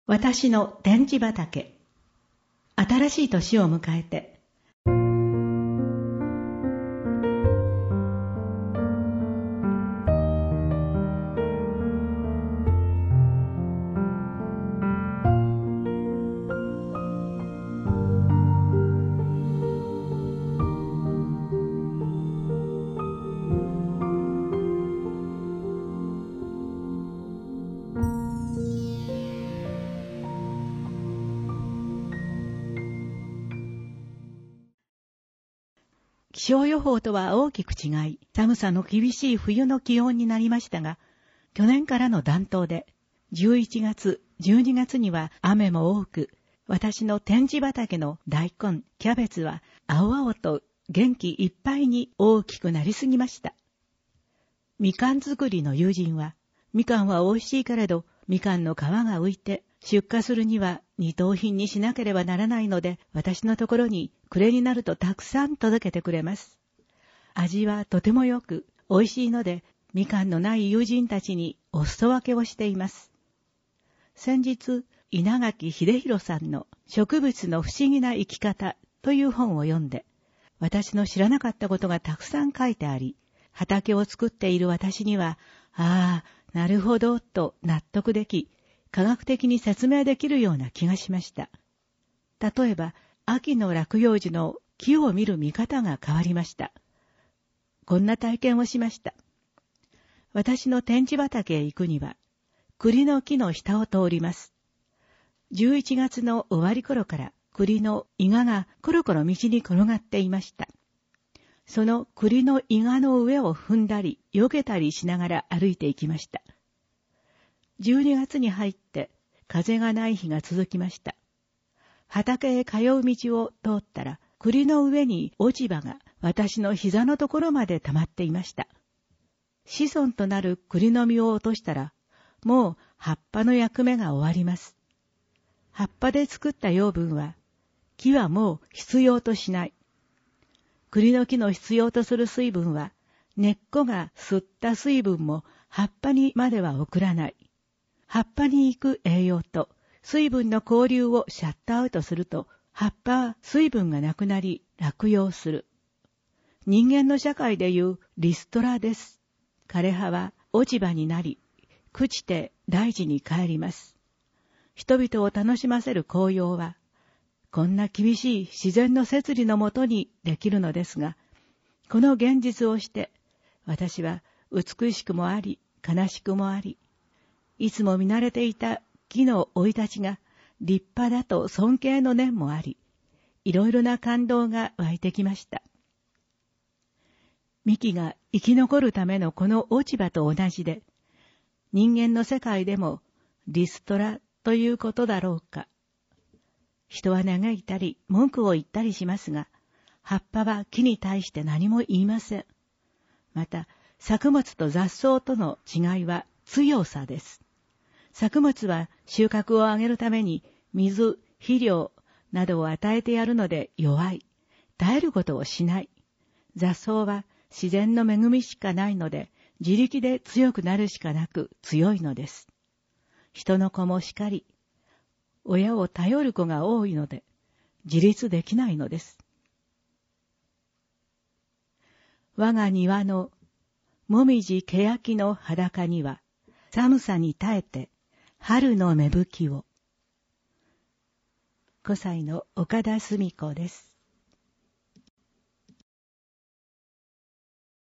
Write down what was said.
私の天地畑。新しい年を迎えて、気象予報とは大きく違い、寒さの厳しい冬の気温になりましたが、去年からの暖冬で、11月、12月には雨も多く、私の天地畑の大根、キャベツは青々と元気いっぱいに大きくなりすぎました。みかん作りの友人は、みかんは美味しいけれど、みかんの皮が浮いて、出荷するには二等品にしなければならないので、私のところに暮れになるとたくさん届けてくれます。味はとてもよく、美味しいので、みかんのない友人たちにお裾分けをしています。先日、稲垣秀弘さんの植物の不思議な生き方という本を読んで、私の知らなかったことがたくさん書いてあり、畑を作っている私には、ああ、なるほど、と納得でき、科学的に説明できるような気がしました。例えば、秋の落葉樹の木を見る見方が変わりました。こんな体験をしました。私の天地畑へ行くには、栗の木の下を通ります。11月の終わり頃から栗のイガがコロコロ道に転がっていました。その栗のイガの上を踏んだり、避けたりしながら歩いていきました。12月に入って風がない日が続きました。畑へ通う道を通ったら、栗の上に落ち葉が私の膝のところまで溜まっていました。子孫となる栗の実を落としたら、もう葉っぱの役目が終わります。葉っぱで作った養分は、木はもう必要としない。栗の木の必要とする水分は、根っこが吸った水分も葉っぱにまでは送らない。葉っぱに行く栄養と水分の交流をシャットアウトすると、葉っぱは水分がなくなり落葉する。人間の社会でいうリストラです。枯葉は落ち葉になり、朽ちて大地に帰ります。人々を楽しませる紅葉は、こんな厳しい自然の摂理のもとにできるのですが、この現実をして、私は美しくもあり、悲しくもあり、いつも見慣れていた木の生い立ちが立派だと尊敬の念もあり、いろいろな感動が湧いてきました。幹が生き残るためのこの落ち葉と同じで、人間の世界でもリストラということだろうか。人は嘆いたり文句を言ったりしますが、葉っぱは木に対して何も言いません。また、作物と雑草との違いは強さです。作物は収穫を上げるために水、肥料などを与えてやるので弱い。耐えることをしない。雑草は自然の恵みしかないので、自力で強くなるしかなく強いのです。人の子もしかり、親を頼る子が多いので、自立できないのです。我が庭のもみじけやきの裸には、寒さに耐えて春の芽吹きを。5歳の岡田澄子です。